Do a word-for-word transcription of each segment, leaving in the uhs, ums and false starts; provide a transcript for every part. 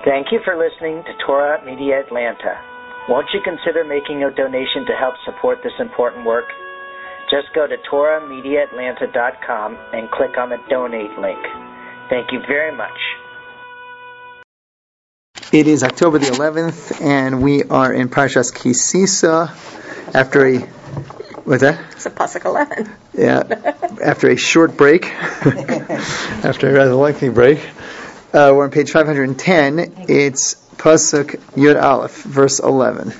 Thank you for listening to Torah Media Atlanta. Won't you consider making a donation to help support this important work? Just go to Torah Media Atlanta dot com and click on the donate link. Thank you very much. It is October the eleventh, and we are in Parshas Ki Sisa after a, what's that? It's a Pasuk eleven. Yeah, after a short break, after a rather lengthy break. Uh, we're on page five hundred ten. It's Pasuk Yud Aleph, verse eleven.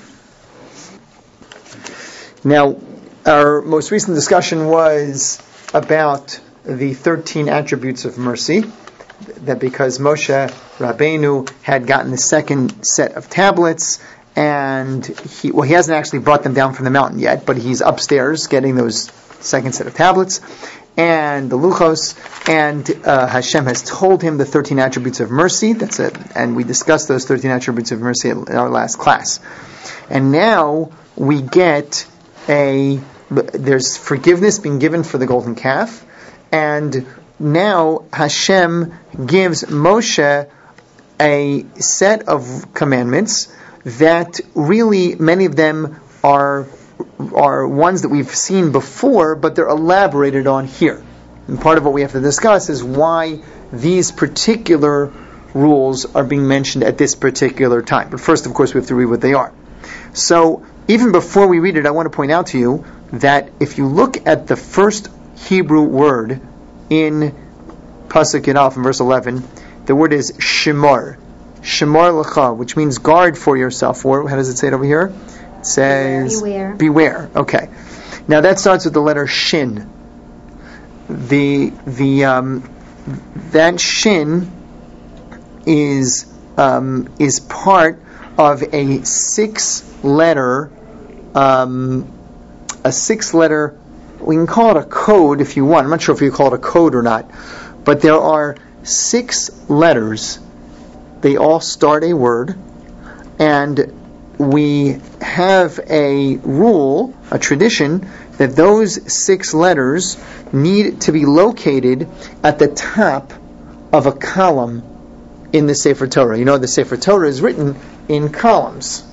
Now, our most recent discussion was about the thirteen attributes of mercy, that because Moshe Rabbeinu had gotten the second set of tablets, and he, well, he hasn't actually brought them down from the mountain yet, but he's upstairs getting those second set of tablets, and the Luchos, and uh, Hashem has told him the thirteen attributes of mercy. That's it, and we discussed those thirteen attributes of mercy in our last class. And now we get a, there's forgiveness being given for the golden calf, and now Hashem gives Moshe a set of commandments that really, many of them are are ones that we've seen before, but they're elaborated on here. And part of what we have to discuss is why these particular rules are being mentioned at this particular time. But first, of course, we have to read what they are. So, even before we read it, I want to point out to you that if you look at the first Hebrew word in Pasuk Yud Aleph in verse eleven, the word is shemar. Shemar lecha, which means guard for yourself. Or how does it say it over here? It says beware. Beware. Okay. Now that starts with the letter shin. The the um, that shin is um, is part of a six letter um, a six letter. We can call it a code if you want. I'm not sure if you call it a code or not. But there are six letters. They all start a word. And we have a rule, a tradition, that those six letters need to be located at the top of a column in the Sefer Torah. You know, the Sefer Torah is written in columns.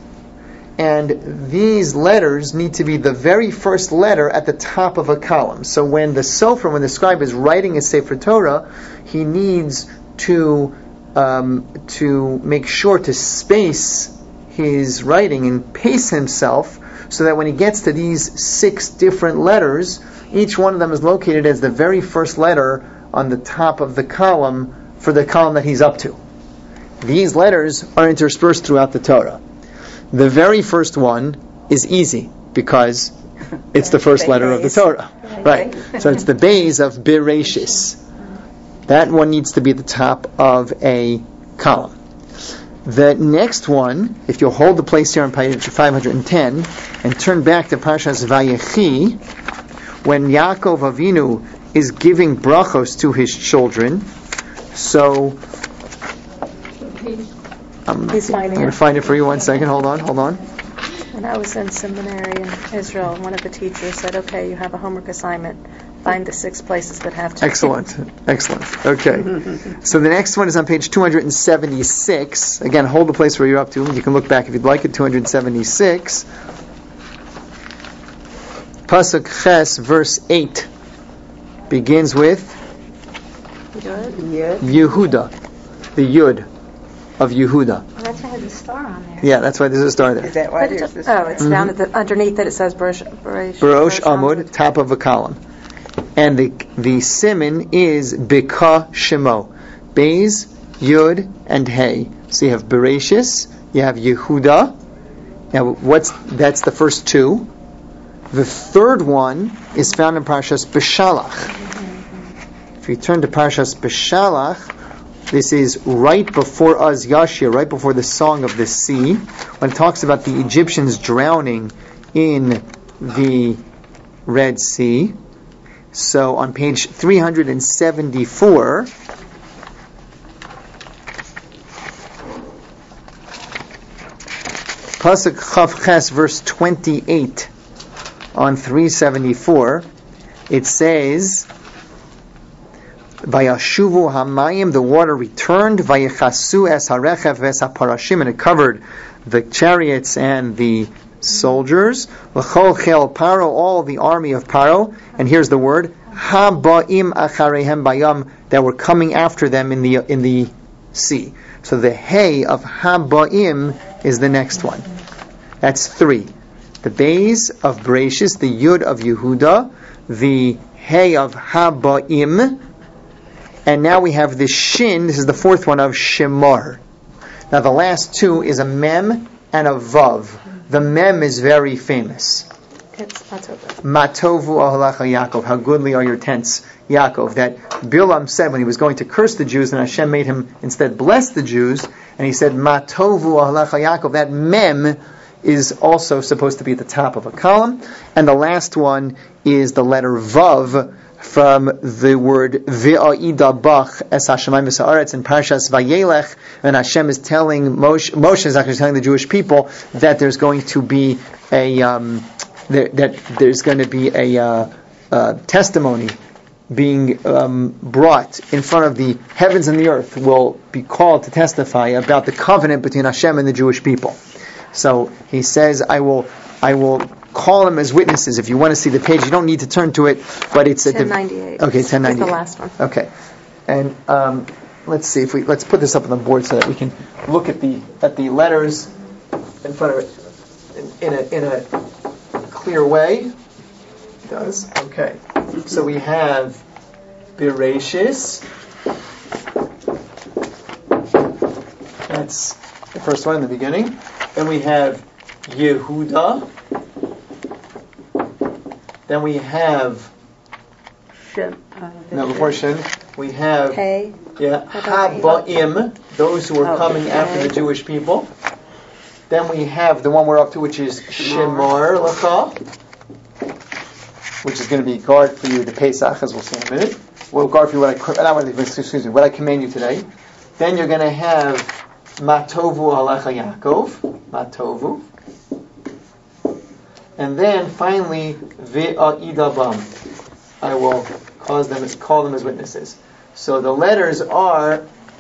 And these letters need to be the very first letter at the top of a column. So when the sofer, when the scribe is writing a Sefer Torah, he needs to um, to make sure to space his writing and pace himself so that when he gets to these six different letters, each one of them is located as the very first letter on the top of the column for the column that he's up to. These letters are interspersed throughout the Torah. The very first one is easy because it's the first letter of the Torah. Right. So it's the Beis of Bereshis. That one needs to be at the top of a column. The next one, if you'll hold the place here on page five hundred ten and turn back to Parshas Vayechi, when Yaakov Avinu is giving brachos to his children, so I'm, He's I'm going to find it for you one second. Hold on, hold on. When I was in seminary in Israel, one of the teachers said, okay, you have a homework assignment. Find the six places that have to Excellent, excellent. Okay. So the next one is on page two hundred seventy-six. Again, hold the place where you're up to. You can look back if you'd like at two hundred seventy-six. Pasuk Ches, verse eight, begins with Yud. Yehuda, the Yud of Yehuda. Well, that's why it has a star on there. Yeah, that's why there's a star there. Is that why But there's it- this? oh, it's Mhm. down at the, underneath it. It says Barosh Barosh Barosh Amud, top of a column. And the the siman is Bika Shemo. Beis, Yud, and Hey. So you have Bereshis, you have Yehuda. Now what's that's the first two. The third one is found in Parshas Beshalach. If you turn to Parshas Beshalach, this is right before Az Yashir, right before the Song of the Sea, when it talks about the Egyptians drowning in the Red Sea. So on page three hundred seventy-four, Pasuk Chav Ches, verse twenty-eight, on three seventy-four, it says, Vayashuvu hamayim, the water returned. Vayechasu es harechev ves haparashim, and it covered the chariots and the soldiers. L'chol chel paro, all the army of Paro. And here's the word haba'im acharehem bayam, that were coming after them in the in the sea. So the hey of haba'im is the next one. That's three. The bays of Bereshis, the yud of Yehuda, the hey of haba'im, and now we have the shin. This is the fourth one of Shemar. Now the last two is a mem and a vav. The mem is very famous. It's Matovu. Matovu ahalacha Yaakov. How goodly are your tents, Yaakov. That Bilam said when he was going to curse the Jews, and Hashem made him instead bless the Jews, and he said Matovu ahalacha Yaakov. That mem is also supposed to be at the top of a column. And the last one is the letter vav, from the word Ve'a'ida Bach Es Hashemayim V'Sa'aretz in Parshas Vayelech, and Hashem is telling Moshe, Moshe is actually telling the Jewish people that there's going to be a um, there, that there's going to be a uh, uh, testimony being um, brought in front of the heavens and the earth, will be called to testify about the covenant between Hashem and the Jewish people. So he says, I will, I will call them as witnesses. If you want to see the page, you don't need to turn to it, but it's at ten ninety-eight. The okay, ten ninety-eight. The last one. Okay, and um, let's see if we let's put this up on the board so that we can look at the at the letters in front of it in, in a in a clear way. It does okay. So we have Bereshis. That's the first one in the beginning. Then we have Yehuda. Then we have Shin. Uh, no before Shin. We have Hey. yeah Haba'im, those who are oh, coming okay. after the Jewish people. Then we have the one we're up to, which is Shemar Lacha, which is going to be guard for you the Pesach, as we'll see in a minute. Well, guard for you what I not what, excuse me what I command you today. Then you're going to have Matovu Halacha Yaakov, Matovu. And then finally, Ve'a'idabam. I will cause them as, call them as witnesses. So the letters are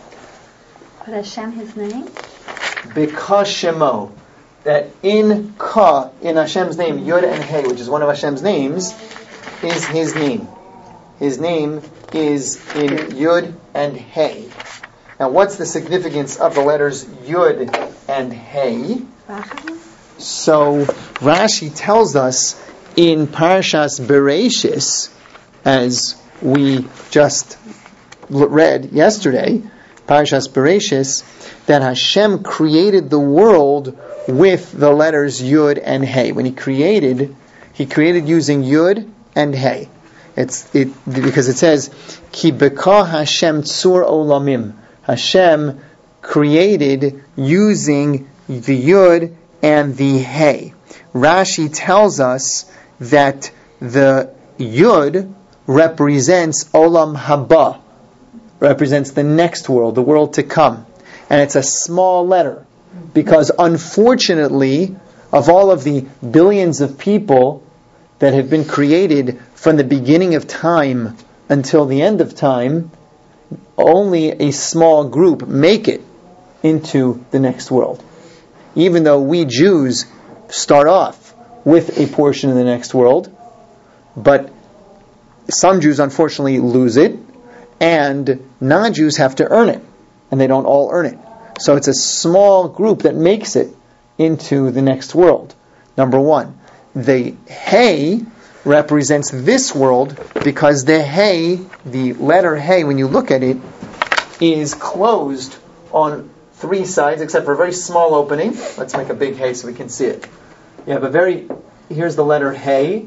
But Hashem, His name? B'ka Shemo. That in Ka, in Hashem's name, Yud and Hey, which is one of Hashem's names, is His name. His name is in Yud and Hey. Now what's the significance of the letters Yud and Hey? So Rashi tells us in Parashas Bereshis, as we just read yesterday, Parashas Bereshis, that Hashem created the world with the letters Yud and Hey. When He created, He created using Yud and Hey. It's it because it says Ki beka Hashem tzur olamim. Hashem created using the Yud and the Hey. Rashi tells us that the Yud represents Olam Haba, represents the next world, the world to come. And it's a small letter, because unfortunately, of all of the billions of people that have been created from the beginning of time until the end of time, only a small group make it into the next world. Even though we Jews start off with a portion in the next world, but some Jews unfortunately lose it, and non-Jews have to earn it, and they don't all earn it. So it's a small group that makes it into the next world. Number one. The Hey represents this world, because the Hey, the letter Hey, when you look at it, is closed on three sides, except for a very small opening. Let's make a big Hey so we can see it. You have a very, here's the letter Hey.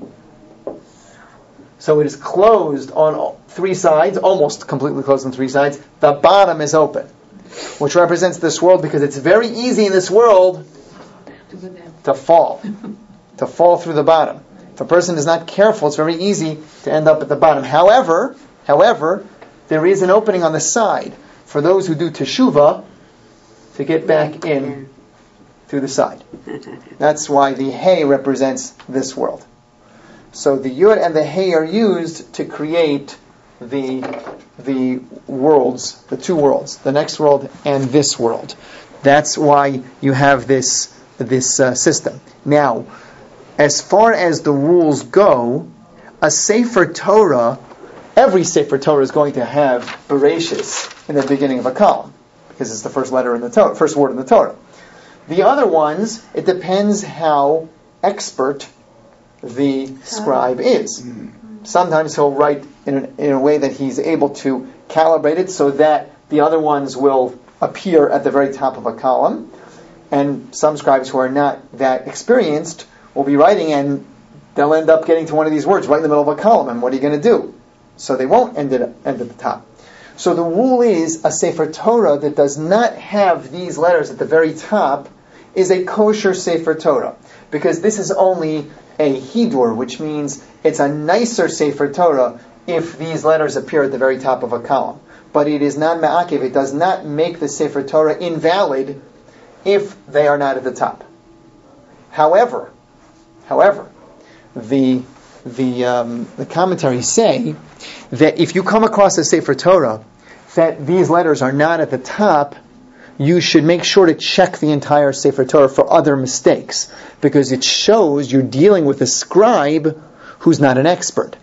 So it is closed on three sides, almost completely closed on three sides. The bottom is open, which represents this world, because it's very easy in this world to fall, to fall through the bottom. If a person is not careful, it's very easy to end up at the bottom. However, however, there is an opening on the side for those who do teshuvah to get back in through the side. That's why the Hey represents this world. So the Yud and the Hey are used to create the the worlds, the two worlds, the next world and this world. That's why you have this this uh, system. Now, as far as the rules go, a Sefer Torah, every Sefer Torah is going to have Bereshis in the beginning of a column, because it's the first letter in the Torah, first word in the Torah. The other ones, it depends how expert the scribe is. Sometimes he'll write in, an, in a way that he's able to calibrate it so that the other ones will appear at the very top of a column. And some scribes who are not that experienced will be writing and they'll end up getting to one of these words right in the middle of a column. And what are you going to do? So they won't end, it, end at the top. So the rule is a Sefer Torah that does not have these letters at the very top is a kosher Sefer Torah. Because this is only a hidur, which means it's a nicer Sefer Torah if these letters appear at the very top of a column. But it is not ma'akev, it does not make the Sefer Torah invalid if they are not at the top. However, however, the the um, the commentaries say that if you come across a Sefer Torah that these letters are not at the top, you should make sure to check the entire Sefer Torah for other mistakes, because it shows you're dealing with a scribe who's not an expert.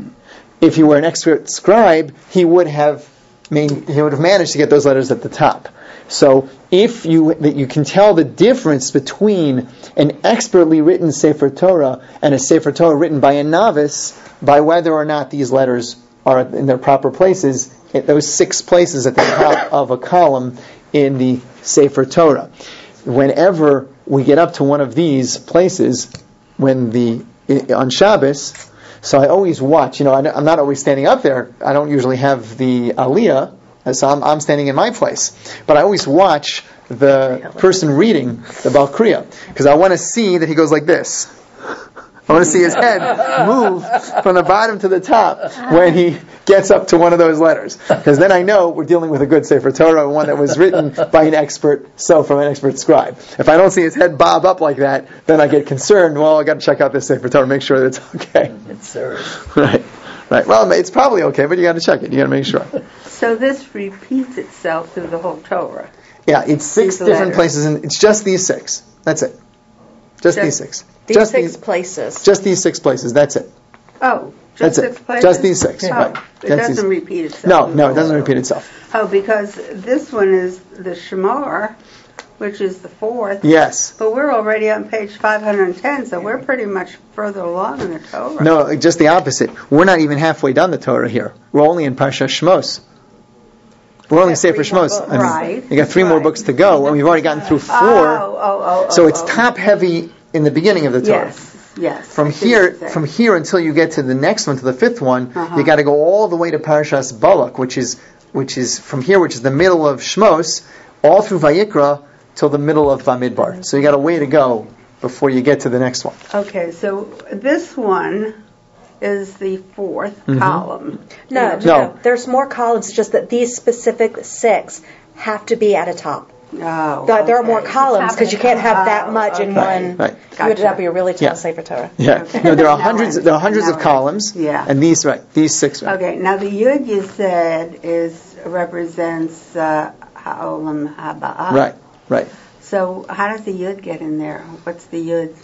If he were an expert scribe, he would have made, he would have managed to get those letters at the top. So if you that you can tell the difference between an expertly written Sefer Torah and a Sefer Torah written by a novice by whether or not these letters are in their proper places, at those six places at the top of a column in the Sefer Torah. Whenever we get up to one of these places, when the on Shabbos, so I always watch. You know, I'm not always standing up there. I don't usually have the Aliyah, so I'm, I'm standing in my place. But I always watch the person reading the Baal Kriya, because I want to see that he goes like this. I want to see his head move from the bottom to the top when he gets up to one of those letters. Because then I know we're dealing with a good Sefer Torah, one that was written by an expert, so from an expert scribe. If I don't see his head bob up like that, then I get concerned. Well, I got to check out this Sefer Torah, make sure that it's okay. It's serious. Right, right. Well, it's probably okay, but you got to check it. You got to make sure. So this repeats itself through the whole Torah. Yeah, it's six These different letters. places, and it's just these six. That's it. Just, Just these six. These just six these, places. Just these six places. That's it. Oh, That's just six it. places? Just these six. Oh, Right. it That's doesn't these- repeat itself. No, through no, the it doesn't whole repeat itself. Torah. Oh, because this one is the Shemar, which is the fourth. Yes. But we're already on page five hundred ten, so we're pretty much further along in the Torah. No, just the opposite. We're not even halfway done the Torah here. We're only in Parsha Shmos. We're only got Sefer three more Shmos. books. I mean, Right. you got three more Right. books to go, and we've already gotten through four. Oh, oh, oh, so oh, it's oh. top heavy in the beginning of the Torah. Yes, yes. From I see here, what you're saying. from here until you get to the next one, to the fifth one, Uh-huh. you got to go all the way to Parashas Balak, which is which is from here, which is the middle of Shmos, all through Vayikra till the middle of Bamidbar. So you got a way to go before you get to the next one. Okay, so this one is the fourth Mhm. column. No, No. no, There's more columns, just that these specific six have to be at a top. Oh, There there are okay. more columns because you can't have that much in Oh, one. Right. You would have to be a really Yeah. tall Sefer Torah. Yeah. Okay. No, there are Now hundreds. I There are hundreds of understand. Now I columns. Yeah. And these, right? These six. Right. Okay, now the Yud you said is represents uh, Ha'olam Haba. Right. Right. So how does the Yud get in there? What's the Yud?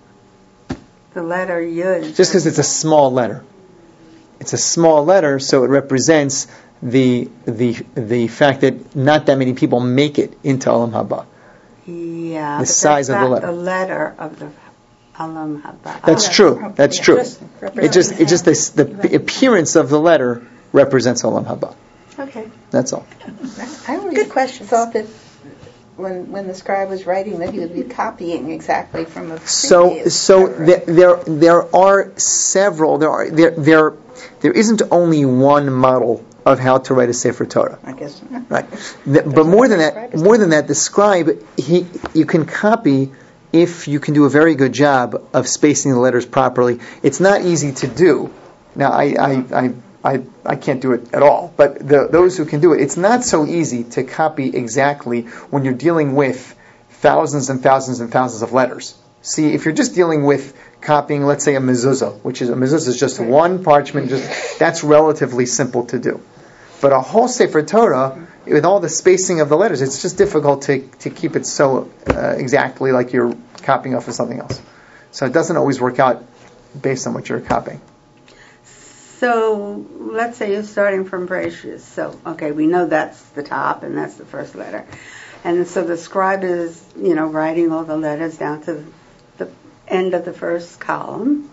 The letter Yud. Just because it's a small letter. It's a small letter, so it represents the the the fact that not that many people make it into Olam Haba. Yeah. the but size that's of the not letter. the letter of the Olam Haba. That's true. That's true. Just It just it just this, the appearance of the letter represents Olam Haba. Okay. That's all. I always Good question. thought that when when the scribe was writing that he would be copying exactly from a So previous so Torah. there, there there are several. There are there there there isn't only one model of how to write a Sefer Torah. I guess. Right. The- but more than that, more than that, the scribe, he, you can copy if you can do a very good job of spacing the letters properly. It's not easy to do. Now, I, I, I, I, I can't do it at all. But the, those who can do it, it's not so easy to copy exactly when you're dealing with thousands and thousands and thousands of letters. See, if you're just dealing with copying, let's say, a mezuzah, which is a mezuzah is just one parchment, just that's relatively simple to do. But a whole Sefer Torah, with all the spacing of the letters, it's just difficult to, to keep it so uh, exactly like you're copying off of something else. So it doesn't always work out based on what you're copying. So let's say you're starting from Bereshis. So, okay, we know that's the top and that's the first letter. And so the scribe is, you know, writing all the letters down to the end of the first column.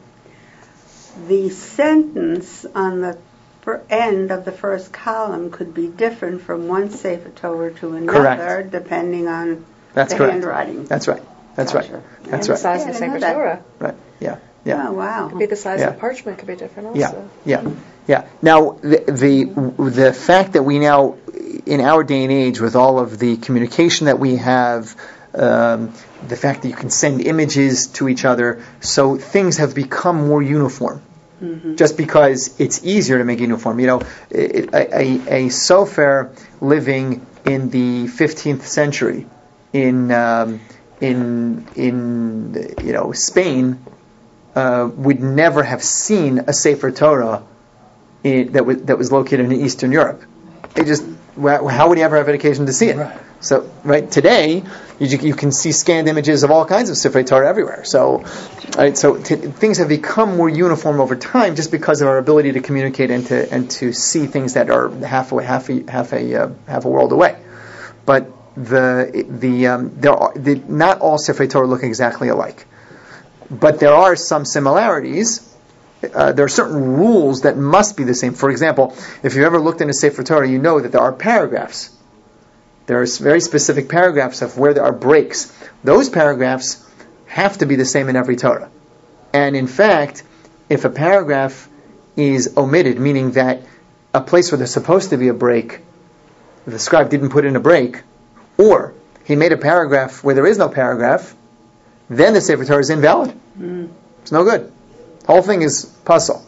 The sentence on the end of the first column could be different from one Sefer Torah to another, Correct. depending on That's the correct. handwriting. That's right. That's Gotcha. right. And That's the right. size Yeah, of the I know Sefer that. Torah. Right. Yeah. Yeah. Oh, wow. Could be the size Yeah. of the parchment could be different also. Yeah, yeah, yeah. Now, the, the the fact that we now, in our day and age, with all of the communication that we have, um, the fact that you can send images to each other, so things have become more uniform. Mm-hmm. Just because it's easier to make uniform. You know, it, a, a, a sofer living in the fifteenth century in um, in in you know Spain. Uh, would never have seen a Sefer Torah in, that was that was located in Eastern Europe. It just how would he ever have an occasion to see it? Right. So right today you, you can see scanned images of all kinds of Sefer Torah everywhere. So right, so t- things have become more uniform over time just because of our ability to communicate and to and to see things that are half a half a half a uh, half a world away. But the the um, there are the, not all Sefer Torah look exactly alike. But there are some similarities. Uh, there are certain rules that must be the same. For example, if you've ever looked in a Sefer Torah, you know that there are paragraphs. There are very specific paragraphs of where there are breaks. Those paragraphs have to be the same in every Torah. And in fact, if a paragraph is omitted, meaning that a place where there's supposed to be a break, the scribe didn't put in a break, or he made a paragraph where there is no paragraph, then the Sefer Torah is invalid. Mm. It's no good. The whole thing is puzzle.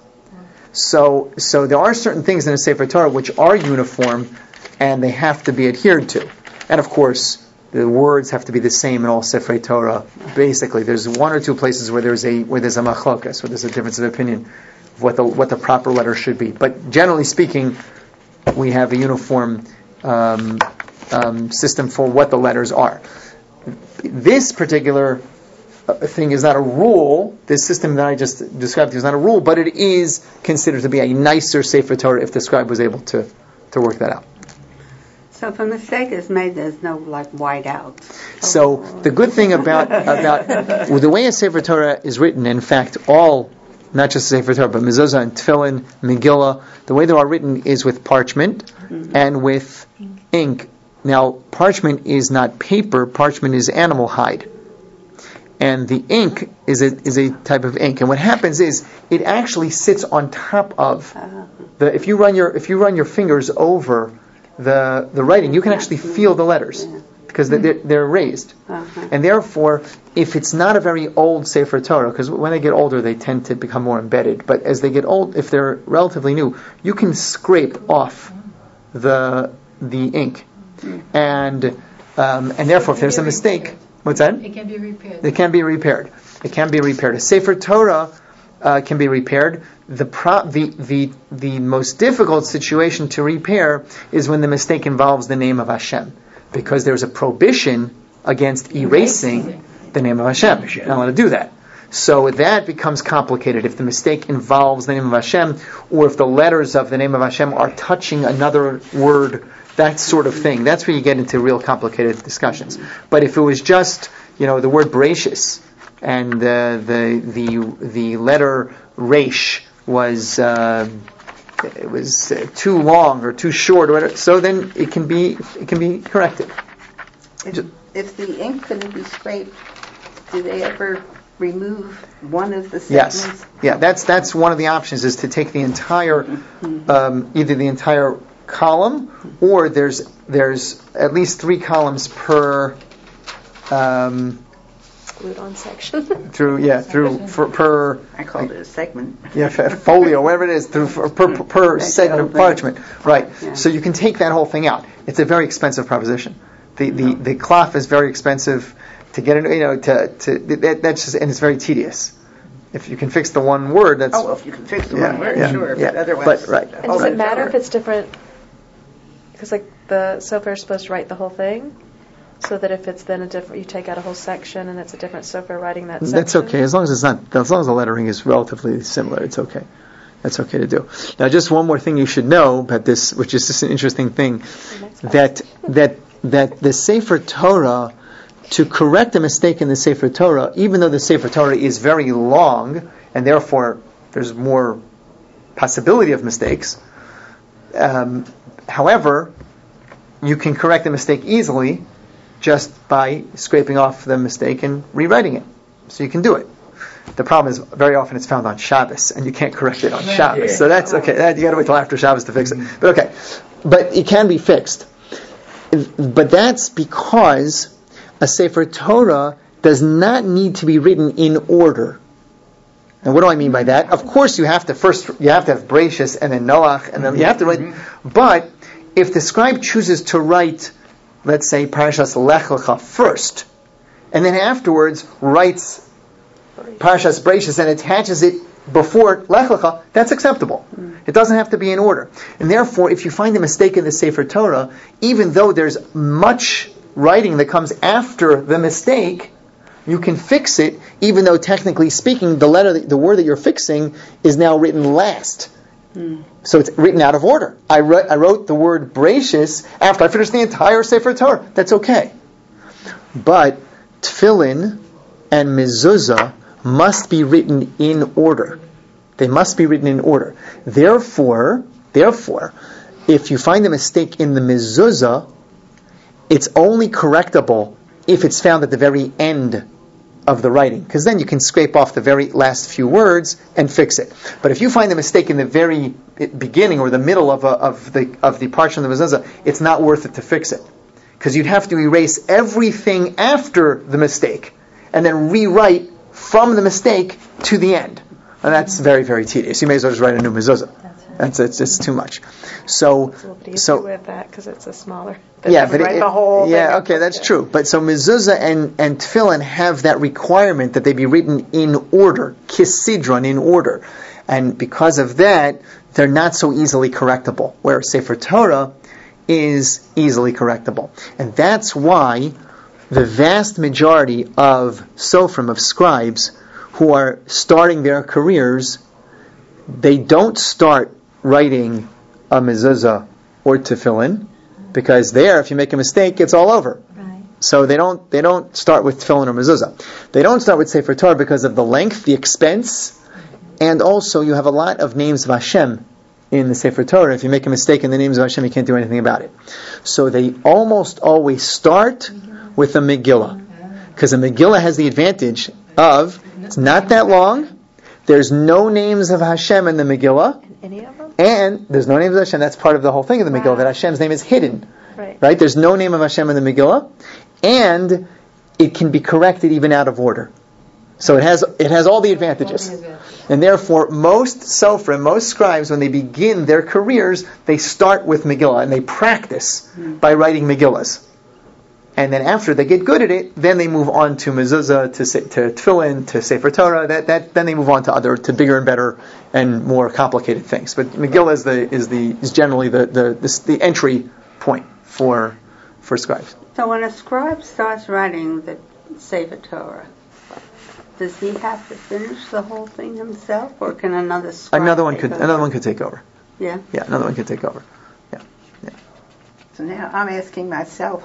So, so there are certain things in a Sefer Torah which are uniform, and they have to be adhered to. And of course, the words have to be the same in all Sefer Torah. Basically, there's one or two places where there's a where there's a machlokas, where there's a difference of opinion of what the what the proper letter should be. But generally speaking, we have a uniform um, um, system for what the letters are. This particular thing is not a rule. This system that I just described is not a rule, but it is considered to be a nicer Sefer Torah if the scribe was able to, to work that out. So if a mistake is made, there's no like white out. So the good thing about about well, the way a Sefer Torah is written, in fact, all not just Sefer Torah, but mezuzah and tefillin, Megillah, the way they are written is with parchment mm-hmm. and with ink. Now, parchment is not paper. Parchment is animal hide. And the ink is a is a type of ink, and what happens is it actually sits on top of the. If you run your if you run your fingers over the the writing, you can actually feel the letters because they're they're raised, and therefore, if it's not a very old Sefer Torah, because when they get older, they tend to become more embedded. But as they get old, if they're relatively new, you can scrape off the the ink, and um, and therefore, if there's a mistake. What's that? It can be repaired. It can be repaired. It can be repaired. A Sefer Torah uh, can be repaired. The, pro- the the the most difficult situation to repair is when the mistake involves the name of Hashem, because there's a prohibition against erasing the name of Hashem. You're not allowed to do that. So that becomes complicated if the mistake involves the name of Hashem, or if the letters of the name of Hashem are touching another word. That sort of thing. That's where you get into real complicated discussions. But if it was just, you know, the word Bereshis and uh, the the the letter Resh was uh, it was uh, too long or too short or whatever, so then it can be it can be corrected. If, if the ink couldn't be scraped, do they ever remove one of the segments? Yes. Yeah. That's that's one of the options is to take the entire um, either the entire column, or there's there's at least three columns per um, glued on section through yeah through for, per I called it a segment. Yeah, folio, whatever it is, through for, per per segment of parchment, right? Yeah. So you can take that whole thing out. It's a very expensive proposition. The the the cloth is very expensive to get it. You know, to to that, that's just and it's very tedious. If you can fix the one word, that's Oh, well, if you can fix the yeah, one word, yeah, sure, yeah. but otherwise... But, right. And does it matter if it's different? Because like the sofer is supposed to write the whole thing, so that if it's then a different, you take out a whole section and it's a different sofer writing that section. That's okay, as long as it's not, as long as the lettering is relatively similar, it's okay. That's okay to do. Now, just one more thing you should know about this, which is just an interesting thing, that that that the Sefer Torah, to correct a mistake in the Sefer Torah, even though the Sefer Torah is very long and therefore there's more possibility of mistakes, um, however, you can correct a mistake easily just by scraping off the mistake and rewriting it. So you can do it. The problem is very often it's found on Shabbos and you can't correct it on Shabbos. So that's okay. That, you got to wait till after Shabbos to fix it. But okay. But it can be fixed. But that's because a Sefer Torah does not need to be written in order. And what do I mean by that? Of course you have to first, you have to have Bereshis and then Noach and then you have to write, but if the scribe chooses to write, let's say, Parashas Lech Lecha first, and then afterwards writes Parashas Bereshis and attaches it before Lech Lecha, that's acceptable. Mm. It doesn't have to be in order. And therefore, if you find a mistake in the Sefer Torah, even though there's much writing that comes after the mistake, you can fix it, even though technically speaking, the letter, the word that you're fixing is now written last. Mm. So it's written out of order. I wrote, I wrote the word Bereshis after I finished the entire Sefer Torah. That's okay. But Tefillin and Mezuzah must be written in order. They must be written in order. Therefore, therefore, if you find a mistake in the Mezuzah, it's only correctable if it's found at the very end of the writing, because then you can scrape off the very last few words and fix it. But if you find a mistake in the very beginning or the middle of, a, of the of the portion of the mezuzah, it's not worth it to fix it, because you'd have to erase everything after the mistake and then rewrite from the mistake to the end, and that's very very tedious. You may as well just write a new mezuzah. That's it's, it's too much. So, it's a little bit so with that because it's a smaller. Yeah, but it, the whole yeah, okay, that's it. True. But so mezuzah and and tefillin have that requirement that they be written in order, kisidron, in order, and because of that, they're not so easily correctable. Whereas Sefer Torah is easily correctable, and that's why the vast majority of sofrim, of scribes, who are starting their careers, they don't start writing a mezuzah or tefillin, because there, if you make a mistake, it's all over. Right. So they don't they don't start with tefillin or mezuzah. They don't start with Sefer Torah because of the length, the expense, and also you have a lot of names of Hashem in the Sefer Torah. If you make a mistake in the names of Hashem, you can't do anything about it. So they almost always start with a Megillah, because a Megillah has the advantage of it's not that long. There's no names of Hashem in the Megillah. Any of them? And there's no names of Hashem. That's part of the whole thing of the Megillah, wow. That Hashem's name is hidden. Right. Right? There's no name of Hashem in the Megillah. And it can be corrected even out of order. So it has it has all the advantages. And therefore, most sofrim, most scribes, when they begin their careers, they start with Megillah and they practice mm. by writing Megillahs. And then after they get good at it, then they move on to mezuzah, to to tefillin, to Sefer Torah. That that then they move on to other, to bigger and better and more complicated things. But Megillah is the is the is generally the the the, the entry point for for scribes. So when a scribe starts writing the Sefer Torah, does he have to finish the whole thing himself, or can another scribe? Another one could over? another one could take over. Yeah. Yeah, another one could take over. Yeah, yeah. So now I'm asking myself,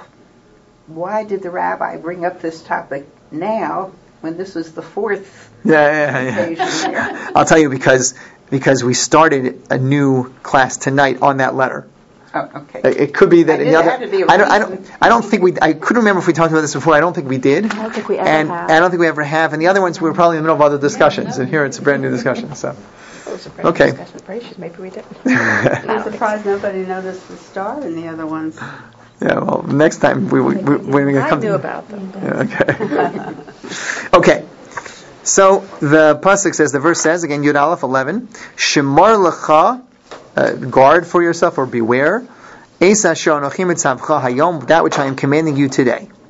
why did the rabbi bring up this topic now when this was the fourth yeah, yeah, yeah. occasion here? I'll tell you because because we started a new class tonight on that letter. Oh, okay. It could be that in the other. I don't. I don't. I don't think we. I couldn't remember if we talked about this before. I don't think we did. I don't think we ever and, have. And I don't think we ever have. And the other ones we were probably in the middle of other discussions. And here it's a brand new discussion. So. Okay. Maybe we didn't. I'm surprised nobody noticed the star in the other ones. Yeah, well, next time we we we we're going to come. I knew to, about them. Yeah, okay. Okay. So the pasuk says, the verse says again, Yud Aleph eleven, Shemar lecha, uh, guard for yourself or beware, Eis asher anochi mitzavcha hayom, that which I am commanding you today.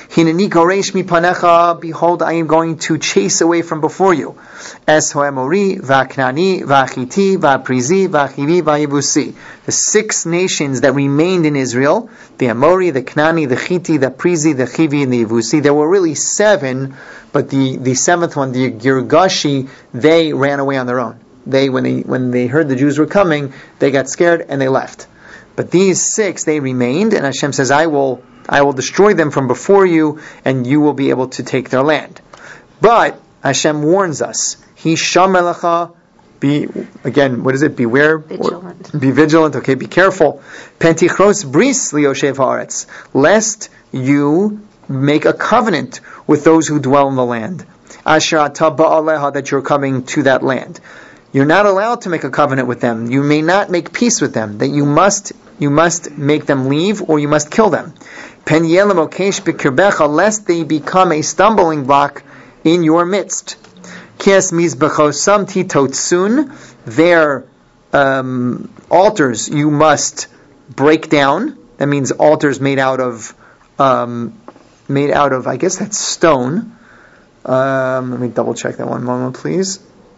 Hineni goresh mipanecha, behold, I am going to chase away from before you. Es ho'emori, va'knani, va'chiti, va'prizi, va'chivi, va'yebusi. The six nations that remained in Israel, the Amori, the Knani, the Chiti, the Prizi, the Chivi, and the Yevusi. There were really seven, but the, the seventh one, the Girgashi, they ran away on their own. They, when they, when they heard the Jews were coming, they got scared and they left. But these six, they remained, and Hashem says, I will, I will destroy them from before you, and you will be able to take their land. But Hashem warns us, He shamelecha, be, again, what is it? Beware. Vigilant. Or, be vigilant, okay, be careful. Pentichros bris liyoshev haaretz, lest you make a covenant with those who dwell in the land. Asher ata ba'aleha, that you're coming to that land. You're not allowed to make a covenant with them. You may not make peace with them. That you must, you must make them leave, or you must kill them. Pen yelem okesh b'kirbecha, lest they become a stumbling block in your midst. Kies mizbechosam titotsun, their um, altars you must break down. That means altars made out of, um, made out of, I guess that's stone. Um, let me double check that one moment, please.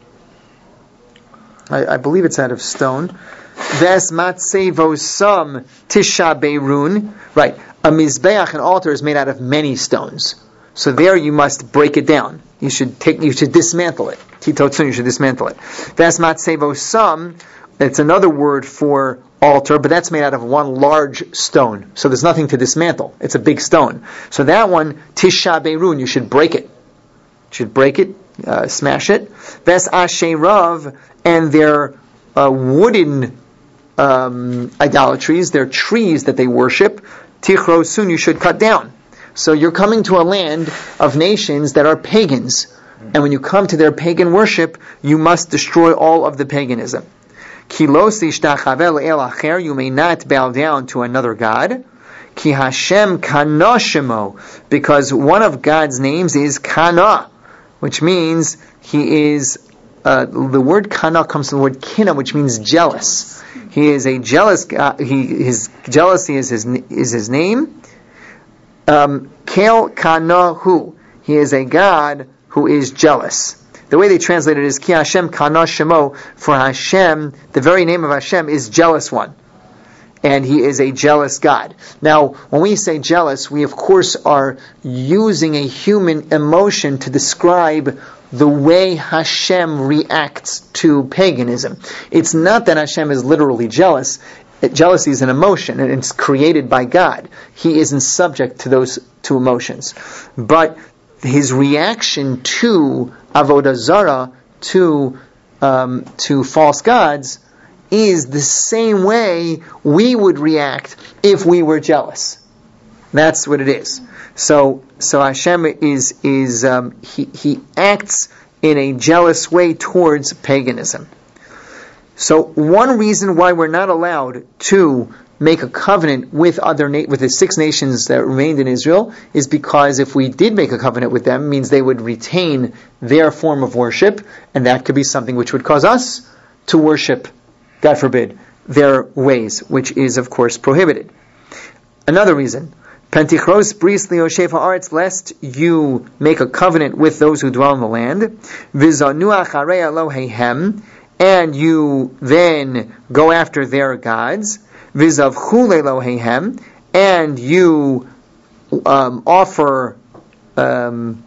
I, I believe it's out of stone. Ves matzevosam tisha beirun. Right. A mizbeach, an altar, is made out of many stones. So there you must break it down. You should take, you should dismantle it. Titotsun, you should dismantle it. Ves matzevosam, it's another word for altar, but that's made out of one large stone. So there's nothing to dismantle. It's a big stone. So that one, tisha beirun, you should break it. You should break it, uh, smash it. Ves asherav, and their uh, wooden um, idolatries, their trees that they worship, tichrosun, you should cut down. So you're coming to a land of nations that are pagans, and when you come to their pagan worship, you must destroy all of the paganism. Kilos ishtachaveh le'el acher, you may not bow down to another god. Ki Hashem kana shemo, because one of God's names is Kana, which means He is. Uh, the word kana comes from the word kina, which means jealous. He is a jealous God. He, his jealousy is his is his name. Um, Kel kana hu. He is a God who is jealous. The way they translate it is Ki Hashem kana shemo. For Hashem, the very name of Hashem is jealous one, and He is a jealous God. Now, when we say jealous, we of course are using a human emotion to describe the way Hashem reacts to paganism. It's not that Hashem is literally jealous. Jealousy is an emotion, and it's created by God. He isn't subject to those two emotions. But His reaction to Avodah Zarah, to um, to false gods, is the same way we would react if we were jealous. That's what it is. So, so Hashem is is um, he he acts in a jealous way towards paganism. So, one reason why we're not allowed to make a covenant with other na- with the six nations that remained in Israel is because if we did make a covenant with them, it means they would retain their form of worship, and that could be something which would cause us to worship, God forbid, their ways, which is of course prohibited. Another reason. Pentichros bris liyoshev haaretz, lest you make a covenant with those who dwell in the land. V'zanu acharei Eloheihem, and you then go after their gods. V'zavchu leEloheihem, and you um, offer um,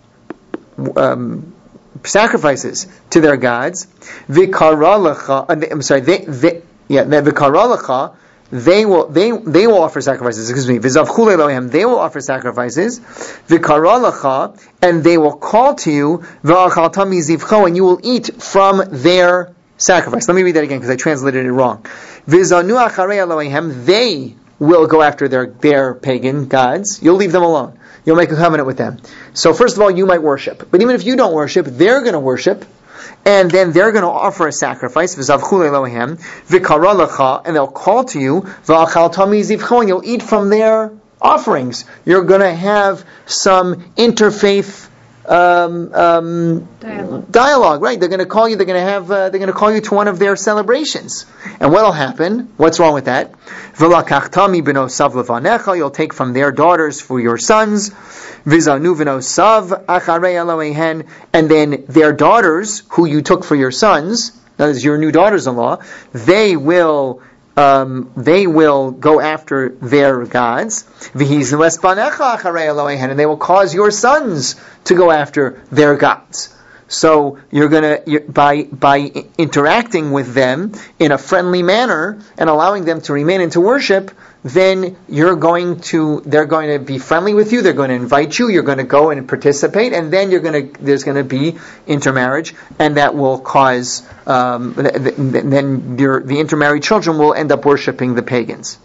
um, sacrifices to their gods. V'karalecha, I'm sorry, they, they, yeah, v'karalecha. They will they they will offer sacrifices. Excuse me. V'zavchu leEloheihem, they will offer sacrifices. V'karalecha, and they will call to you. V'achalta mizivcho, and you will eat from their sacrifice. Let me read that again because I translated it wrong. V'zanu acharei Eloheihem, they will go after their their pagan gods. You'll leave them alone. You'll make a covenant with them. So first of all, you might worship, but even if you don't worship, they're going to worship. And then they're going to offer a sacrifice, v'zavchu leEloheihem, v'karalecha, and they'll call to you, v'achalta mizivcho, and you'll eat from their offerings. You're going to have some interfaith um, um, Dialogue. dialogue, right? They're going to call you. They're going to have. Uh, they're going to call you to one of their celebrations. And what'll happen? What's wrong with that? V'lakachtami b'nosav levanecha. You'll take from their daughters for your sons. V'zanu v'nosav acharei Elohehen. And then their daughters, who you took for your sons, that is your new daughters-in-law, they will. Um, they will go after their gods, and they will cause your sons to go after their gods. So you're gonna you're, by by interacting with them in a friendly manner and allowing them to remain into worship, then you're going to they're going to be friendly with you. They're going to invite you. You're going to go and participate, and then you're going to there's going to be intermarriage, and that will cause um, then your the intermarried children will end up worshiping the pagans.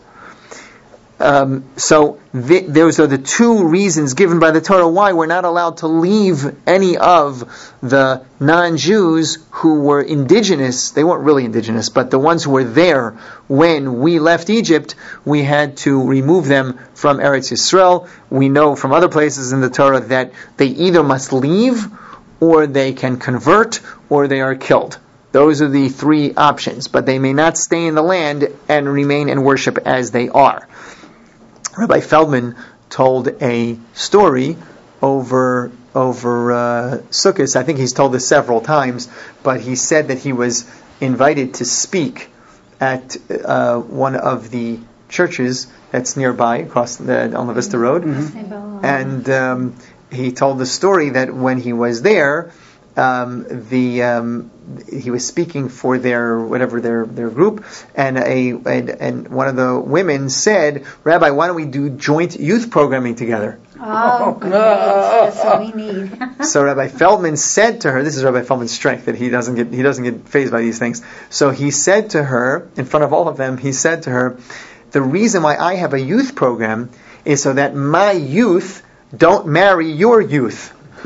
Um, so th- those are the two reasons given by the Torah why we're not allowed to leave any of the non-Jews who were indigenous. They weren't really indigenous, but the ones who were there when we left Egypt, we had to remove them from Eretz Yisrael. We know from other places in the Torah that they either must leave, or they can convert, or they are killed. Those are the three options, but they may not stay in the land and remain and worship as they are. Rabbi Feldman told a story over over uh, Sukkot. I think he's told this several times, but he said that he was invited to speak at uh, one of the churches that's nearby across the Alma Vista Road, mm-hmm. and um, he told the story that when he was there, um, the um, he was speaking for their whatever their their group, and a and, and one of the women said, "Rabbi, why don't we do joint youth programming together?" Oh, great. That's what we need. So Rabbi Feldman said to her, "This is Rabbi Feldman's strength, that he doesn't get he doesn't get fazed by these things." So he said to her, in front of all of them, he said to her, "The reason why I have a youth program is so that my youth don't marry your youth." He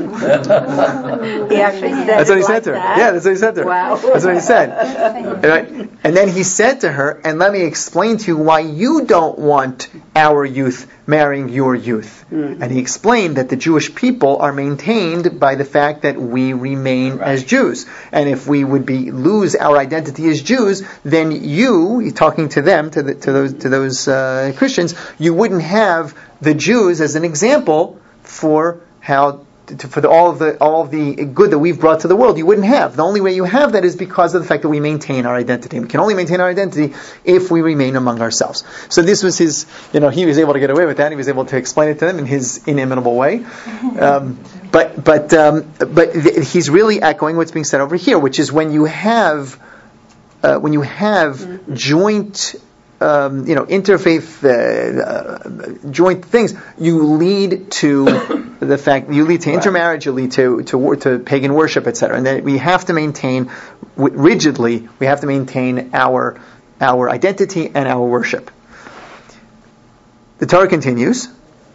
actually said That's what he like said to her. that. Yeah, that's what he said to her. Wow. That's what he said. Right? And then he said to her, and let me explain to you why you don't want our youth marrying your youth. Mm-hmm. And he explained that the Jewish people are maintained by the fact that we remain right. as Jews. And if we would be lose our identity as Jews, then you, talking to them, to, the, to those, to those uh, Christians, you wouldn't have the Jews as an example for how To, for the, all of the all of the good that we've brought to the world. You wouldn't have. The only way you have that is because of the fact that we maintain our identity. We can only maintain our identity if we remain among ourselves. So this was his, you know, he was able to get away with that. He was able to explain it to them in his inimitable way. Um, but but um, but th- he's really echoing what's being said over here, which is when you have uh, when you have mm-hmm. joint. Um, you know, interfaith uh, uh, joint things, you lead to the fact you lead to intermarriage, you lead to to, to pagan worship, et cetera. And then we have to maintain rigidly. We have to maintain our our identity and our worship. The Torah continues.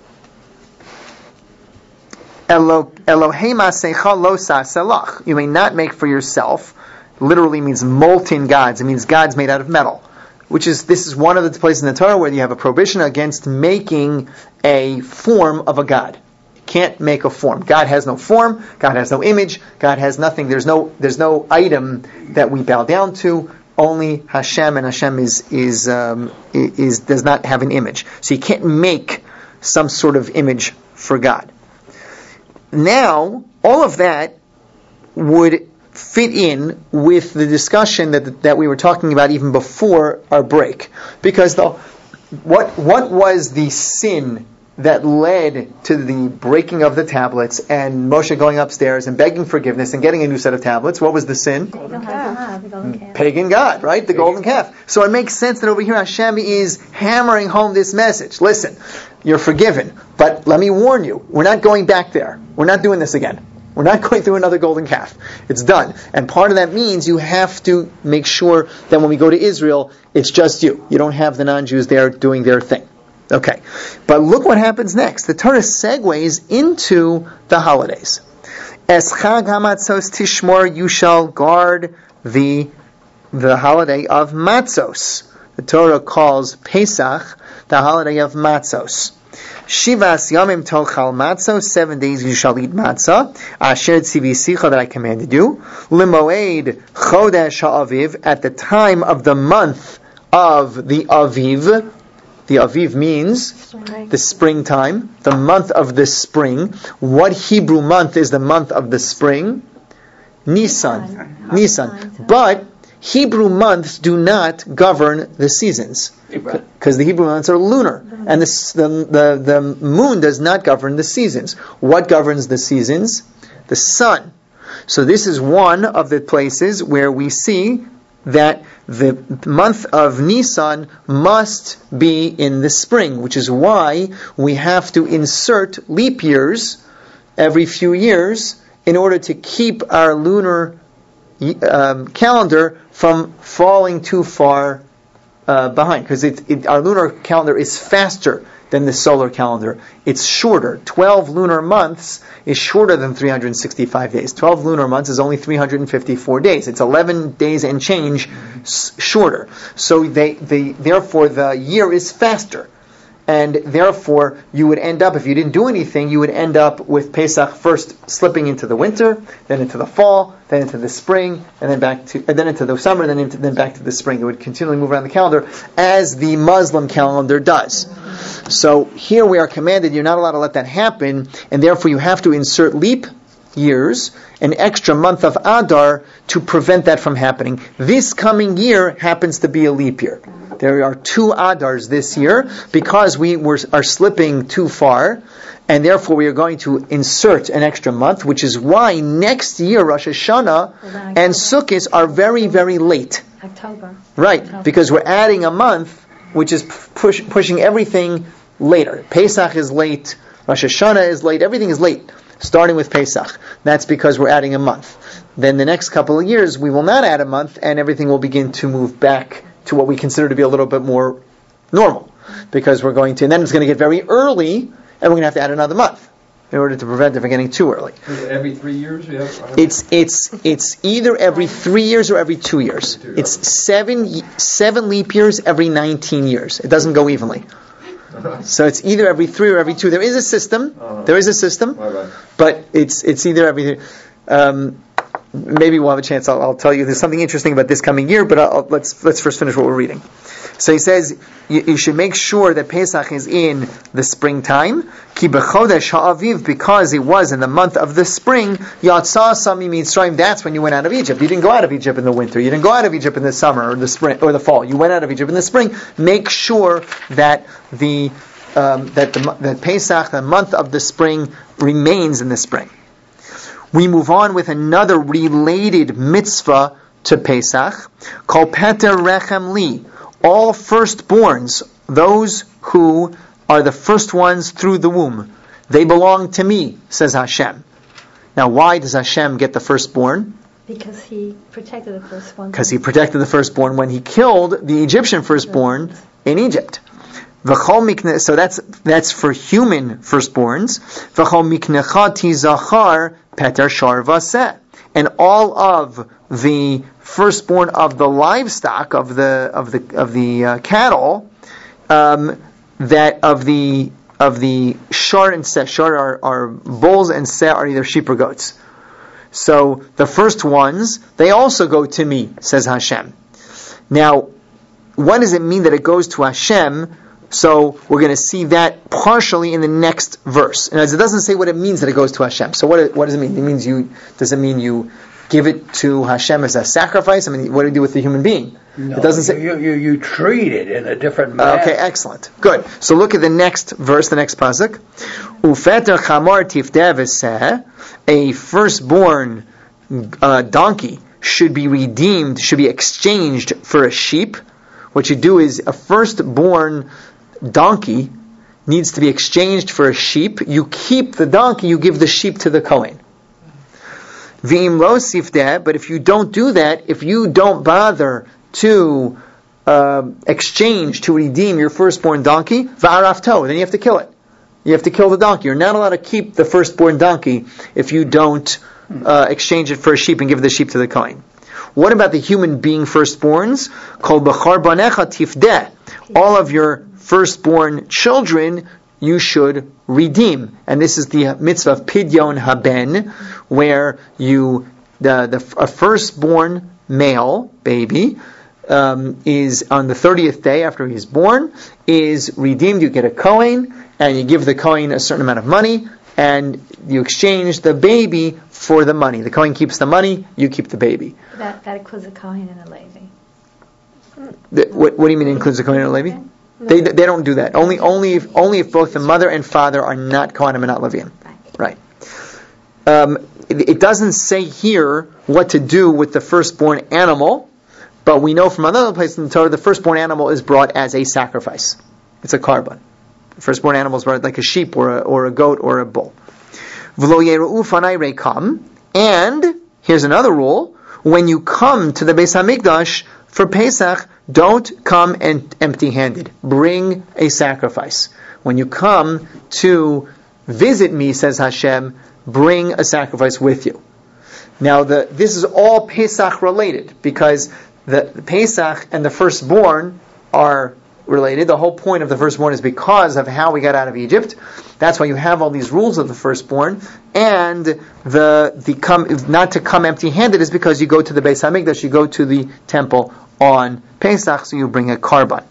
Elo Elohim asecha lo sa'aselach. You may not make for yourself. Literally means molten gods. It means gods made out of metal. Which is, this is one of the places in the Torah where you have a prohibition against making a form of a god. You can't make a form. God has no form. God has no image. God has nothing. There's no, there's no item that we bow down to. Only Hashem, and Hashem is, is, um, is, does not have an image. So you can't make some sort of image for God. Now, all of that would fit in with the discussion that that we were talking about even before our break, because the what what was the sin that led to the breaking of the tablets and Moshe going upstairs and begging forgiveness and getting a new set of tablets? What was the sin? Golden calf. The golden calf. Pagan god, right? The golden calf. So it makes sense that over here Hashem is hammering home this message. Listen, you're forgiven, but let me warn you, we're not going back there. We're not doing this again. We're not going through another golden calf. It's done. And part of that means you have to make sure that when we go to Israel, it's just you. You don't have the non-Jews there doing their thing. Okay. But look what happens next. The Torah segues into the holidays. Es Chag HaMatzos Tishmor, you shall guard the, the holiday of Matzos. The Torah calls Pesach the holiday of Matzos. Shivas yamim tochal matzah, seven days you shall eat matzah. Asher tzivisicha, that I commanded you. Limoed chodesh ha'aviv, at the time of the month of the aviv. The aviv means Spring. the springtime, the month of the spring. What Hebrew month is the month of the spring? Nisan. Nisan. But Hebrew months do not govern the seasons, because the Hebrew months are lunar, and the, the, the, the moon does not govern the seasons. What governs the seasons? The sun. So this is one of the places where we see that the month of Nisan must be in the spring, which is why we have to insert leap years every few years in order to keep our lunar um, calendar from falling too far uh, behind, because it, it, our lunar calendar is faster than the solar calendar. It's shorter. twelve lunar months is shorter than three hundred sixty-five days. twelve lunar months is only three hundred fifty-four days. It's eleven days and change s- shorter. So they, they, therefore the year is faster. And therefore, you would end up, if you didn't do anything, you would end up with Pesach first slipping into the winter, then into the fall, then into the spring, and then back to, and then into the summer, then into, then back to the spring. It would continually move around the calendar as the Muslim calendar does. So here we are commanded, you're not allowed to let that happen, and therefore you have to insert leap years, an extra month of Adar, to prevent that from happening. This coming year happens to be a leap year. There are two Adars this year because we were, are slipping too far, and therefore we are going to insert an extra month, which is why next year Rosh Hashanah and Sukkot are very, very late. October. Right, October. because we're adding a month which is push, pushing everything later. Pesach is late, Rosh Hashanah is late, everything is late, starting with Pesach. That's because we're adding a month. Then the next couple of years we will not add a month, and everything will begin to move back to what we consider to be a little bit more normal, because we're going to, and then it's going to get very early, and we're going to have to add another month in order to prevent it from getting too early. Every three years, you have. It's it's it's either every three years or every two years. It's seven seven leap years every nineteen years. It doesn't go evenly. So it's either every three or every two. There is a system. There is a system, but it's it's either every. Um, Maybe we'll have a chance. I'll, I'll tell you. There's something interesting about this coming year, but I'll, let's let's first finish what we're reading. So he says you, you should make sure that Pesach is in the springtime. Ki b'chodesh ha'aviv, because it was in the month of the spring. Yatzah sami mitzrayim. That's when you went out of Egypt. You didn't go out of Egypt in the winter. You didn't go out of Egypt in the summer or the spring or the fall. You went out of Egypt in the spring. Make sure that the um, that the that Pesach, the month of the spring, remains in the spring. We move on with another related mitzvah to Pesach, called Peter Rechem Li. All firstborns, those who are the first ones through the womb, they belong to me, says Hashem. Now, why does Hashem get the firstborn? Because he protected the firstborn. Because he protected the firstborn when he killed the Egyptian firstborn in Egypt. So that's that's for human firstborns. And all of the firstborn of the livestock, of the of the of the uh, cattle, um, that of the of the shar and seh. Shar are, are bulls, and seh are either sheep or goats. So the first ones, they also go to me, says Hashem. Now, what does it mean that it goes to Hashem? So we're going to see that partially in the next verse. And as it doesn't say what it means that it goes to Hashem. So what what does it mean? It means you. Does it mean you give it to Hashem as a sacrifice? I mean, what do you do with the human being? No, it doesn't say. You, you you treat it in a different manner. Okay, excellent, good. So look at the next verse, the next pasuk. Ufeter chamar tifdeh v'seh, a firstborn uh, donkey should be redeemed, should be exchanged for a sheep. What you do is a firstborn donkey needs to be exchanged for a sheep. You keep the donkey, you give the sheep to the Kohen. V'im lo sifdeh, but if you don't do that, if you don't bother to uh, exchange, to redeem your firstborn donkey, v'arafto, then you have to kill it. You have to kill the donkey. You're not allowed to keep the firstborn donkey if you don't uh, exchange it for a sheep and give the sheep to the Kohen. What about the human being firstborns? Kol b'char banecha tifdeh. All of your firstborn children, you should redeem. And this is the mitzvah of Pidyon Haben, where you, the, the a firstborn male baby, um, is on the thirtieth day after he's born, is redeemed. You get a kohen, and you give the kohen a certain amount of money, and you exchange the baby for the money. The kohen keeps the money, you keep the baby. That, that includes a Kohen and a Levi. The, what, what do you mean includes the kohen and a Levi? Okay. They they don't do that. Only only if only if both the mother and father are not kohanim and not Leviim. Right. Um, it, it doesn't say here what to do with the firstborn animal, but we know from another place in the Torah the firstborn animal is brought as a sacrifice. It's a karban. The firstborn animal is brought like a sheep or a, or a goat or a bull. V'lo yeru'u fanai rekam. And here's another rule: when you come to the Beis Hamikdash for Pesach, don't come and empty-handed. Bring a sacrifice. When you come to visit me, says Hashem, bring a sacrifice with you. Now, the, this is all Pesach related, because the, the Pesach and the firstborn are related. The whole point of the firstborn is because of how we got out of Egypt. That's why you have all these rules of the firstborn. And the the come not to come empty-handed is because you go to the Beis Hamikdash, you go to the temple on Pesach, so you bring a karban.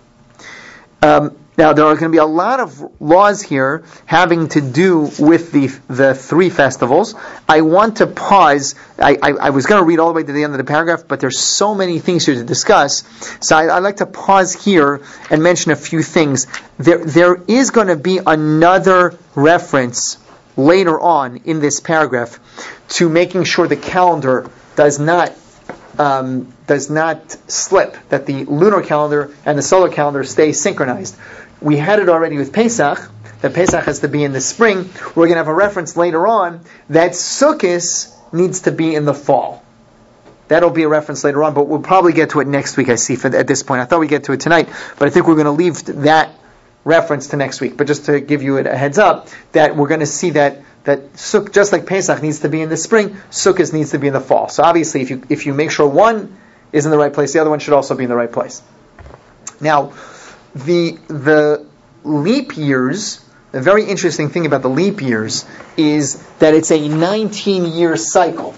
Um, now there are going to be a lot of laws here having to do with the the three festivals. I want to pause. I, I, I was going to read all the way to the end of the paragraph, but there's so many things here to discuss. So I, I'd like to pause here and mention a few things. There there is going to be another reference later on in this paragraph to making sure the calendar does not um, does not slip, that the lunar calendar and the solar calendar stay synchronized. We had it already with Pesach, that Pesach has to be in the spring. We're going to have a reference later on that Sukkot needs to be in the fall. That'll be a reference later on, but we'll probably get to it next week, I see, for, at this point. I thought we'd get to it tonight, but I think we're going to leave that reference to next week. But just to give you a heads up, that we're going to see that that Sukkot, just like Pesach needs to be in the spring, Sukkot needs to be in the fall. So obviously, if you if you make sure one is in the right place, the other one should also be in the right place. Now, the the leap years, the very interesting thing about the leap years is that it's a nineteen-year cycle.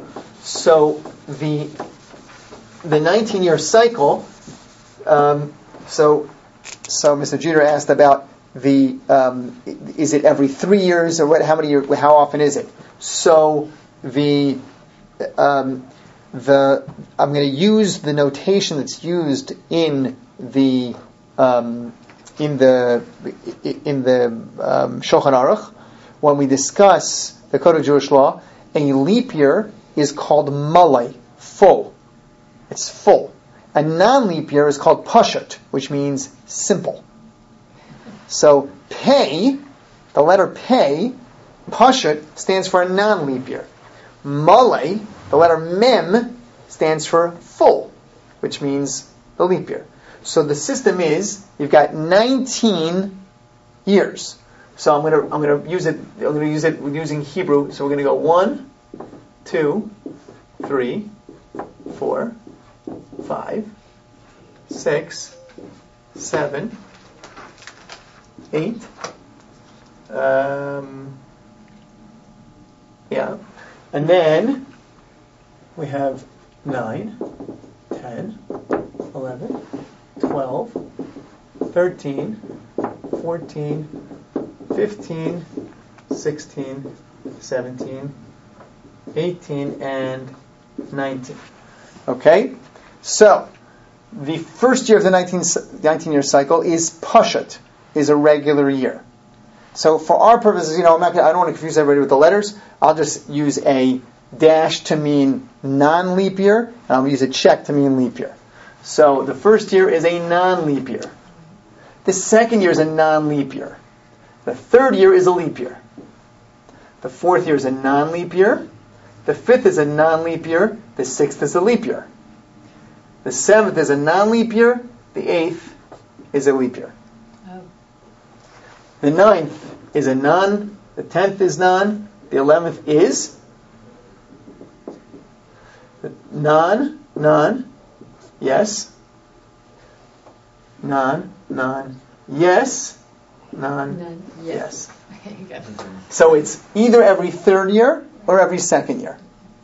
So the the nineteen-year cycle. Um, so so Mister Jeter asked about the um, is it every three years or what? How many years? How often is it? So the um, the I'm going to use the notation that's used in the um, in the in the um, Shulchan Aruch when we discuss the Code of Jewish Law. A leap year is called malay, full. It's full. A non-leap year is called pashut, which means simple. So pei, the letter pei, pashut, stands for a non-leap year. Malay, the letter mem, stands for full, which means the leap year. So the system is you've got nineteen years. So I'm going to I'm going to use it. I'm going to use it using Hebrew. So we're going to go one, two, three, four, five, six, seven, eight. Um, yeah, and then we have nine, ten, eleven, twelve, thirteen, fourteen, fifteen, sixteen, seventeen, eighteen, and nineteen. Okay? So, the first year of the nineteen-year cycle is Pashut, is a regular year. So, for our purposes, you know, I'm not gonna, I don't want to confuse everybody with the letters. I'll just use a dash to mean non-leap year, and I'll use a check to mean leap year. So, the first year is a non-leap year. The second year is a non-leap year. The third year is a leap year. The fourth year is a non-leap year. The fifth is a non-leap year. The sixth is a leap year. The seventh is a non-leap year. The eighth is a leap year. Oh. The ninth is a non. The tenth is non. The eleventh is non, non, yes, non, non, yes, Non? None. Yes. Okay, you got it. So it's either every third year or every second year.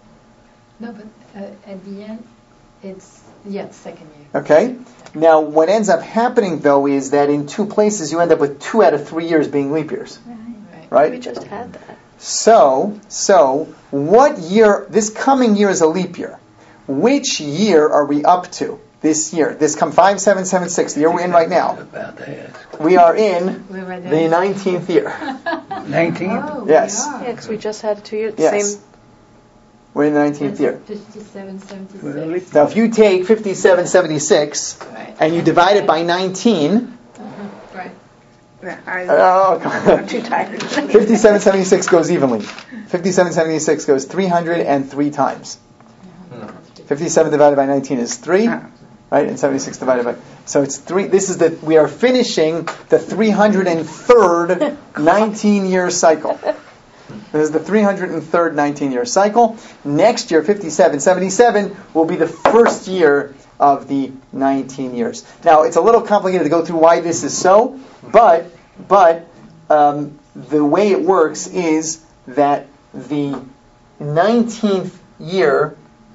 No, but uh, at the end, it's, yeah, it's second year. Okay? Now, what ends up happening, though, is that in two places you end up with two out of three years being leap years. Right. Right? We just had that. So, so, what year, this coming year is a leap year. Which year are we up to this year? This come five seven seven six, the year we're in right now. About that. We are in We were there. the nineteenth year. Nineteen? Oh, Yes. we are. Yeah, because we just had two years. Yes. Same. We're in the nineteenth That's year. fifty-seven, Well, seventy-six. Now, if you take fifty-seven seventy-six Right. and you divide it by nineteen, Uh-huh. Right. Yeah, I, oh, come on. I'm too tired. fifty-seven seventy-six goes evenly. fifty-seven seventy-six goes three hundred three times. fifty-seven divided by nineteen is three, right? And seventy-six divided by... So it's three. This is the... We are finishing the three hundred third nineteen-year cycle. This is the three hundred third nineteen-year cycle. Next year, fifty-seven seventy-seven, will be the first year of the nineteen years. Now, it's a little complicated to go through why this is so, but but um, the way it works is that the nineteenth year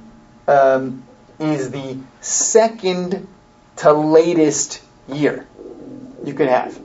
um, is the second to latest year you could have.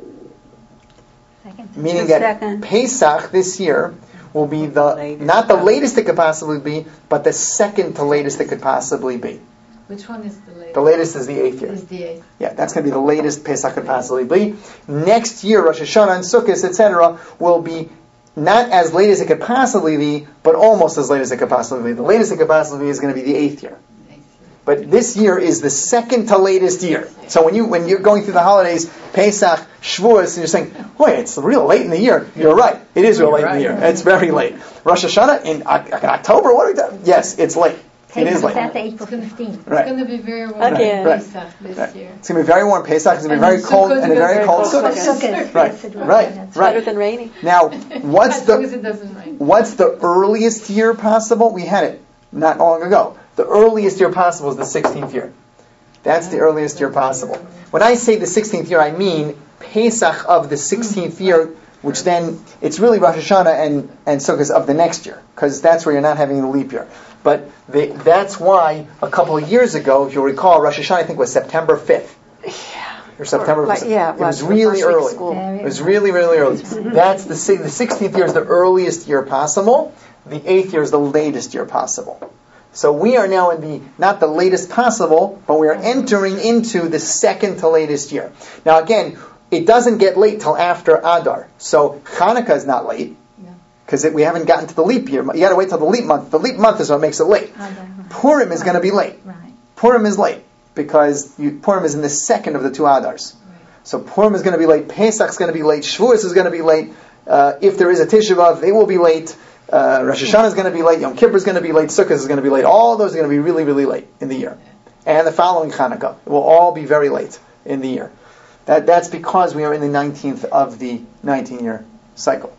Second. Meaning The that second. Pesach this year will be the not the latest it could possibly be, but the second to latest it could possibly be. Which one is the latest? The latest is the eighth year. Is the eighth. Yeah, that's going to be the latest Pesach could possibly be. Next year, Rosh Hashanah and Sukkot, et cetera, will be not as late as it could possibly be, but almost as late as it could possibly be. The latest it could possibly be is going to be the eighth year. But this year is the second to latest year. So when you when you're going through the holidays, Pesach, Shavuos, and you're saying, "Wait, it's real late in the year." You're right. It is real late in the year. It's very late. Rosh Hashanah in October. What are we doing? Yes, it's late. It is late. That's April fifteenth. Right. It's going to be very warm Again. Right. Pesach this Right. year. It's going to be very warm Pesach. It's going to be And very cold Sukkot and a is very very cold cold. Sukkot. Sukkot. Right, Yes, it was. right, That's right. Better than rainy. Now, what's As long as the it doesn't rain. what's the earliest year possible? We had it not long ago. The earliest year possible is the sixteenth year. That's the earliest year possible. When I say the sixteenth year, I mean Pesach of the sixteenth year, which then it's really Rosh Hashanah and and Sukkot of the next year, because that's where you're not having the leap year. But the, that's why a couple of years ago, if you'll recall, Rosh Hashanah I think was September fifth. Yeah. Or September. Like, yeah, it was like really the first week of early. school. It was really, really early. That's the si- the sixteenth year is the earliest year possible. The eighth year is the latest year possible. So we are now in the not the latest possible, but we are entering into the second to latest year. Now again, it doesn't get late till after Adar. So Hanukkah is not late because we haven't gotten to the leap year. You got to wait till the leap month. The leap month is what makes it late. Purim is going to be late. Right. Purim is late because you, Purim is in the second of the two Adars. So Purim is going to be late. Pesach is going to be late. Shavuos is going to be late. Uh, if there is a Tisha B'Av, they will be late. Uh, Rosh Hashanah is going to be late. Yom Kippur is going to be late. Sukkot is going to be late. All those are going to be really, really late in the year. And the following Hanukkah will all be very late in the year. That, that's because we are in the nineteenth of the nineteen-year cycle.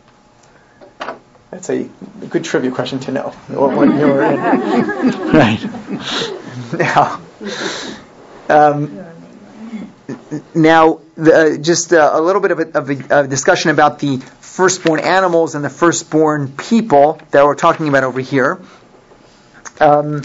That's a good trivia question to know. What, what year we're in. Right. Now, um, now the, uh, just uh, a little bit of a, of a, a discussion about the firstborn animals and the firstborn people that we're talking about over here. Um,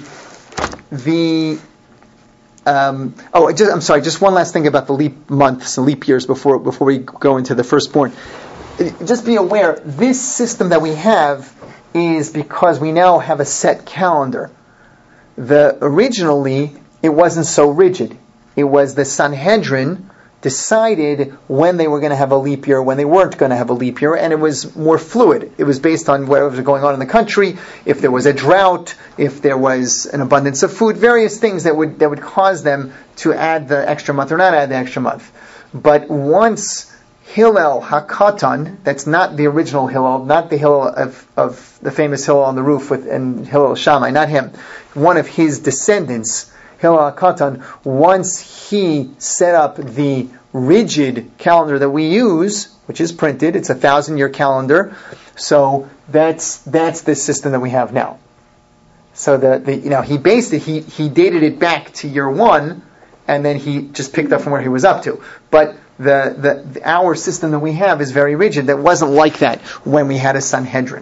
the um, oh, just, I'm sorry. Just one last thing about the leap months and leap years before before we go into the firstborn. Just be aware, this system that we have is because we now have a set calendar. The originally it wasn't so rigid. It was the Sanhedrin decided when they were going to have a leap year, when they weren't going to have a leap year, and it was more fluid. It was based on what was going on in the country, if there was a drought, if there was an abundance of food, various things that would that would cause them to add the extra month or not add the extra month. But once Hillel HaKatan, that's not the original Hillel, not the Hillel of, of the famous Hillel on the roof with and Hillel Shammai, not him. One of his descendants, Hillel HaKatan, once he set up the rigid calendar that we use, which is printed, it's a thousand-year calendar, so that's that's the system that we have now. So the, the you know he based it, he he dated it back to year one, and then he just picked up from where he was up to. But the, the, the our system that we have is very rigid. That wasn't like that when we had a Sanhedrin.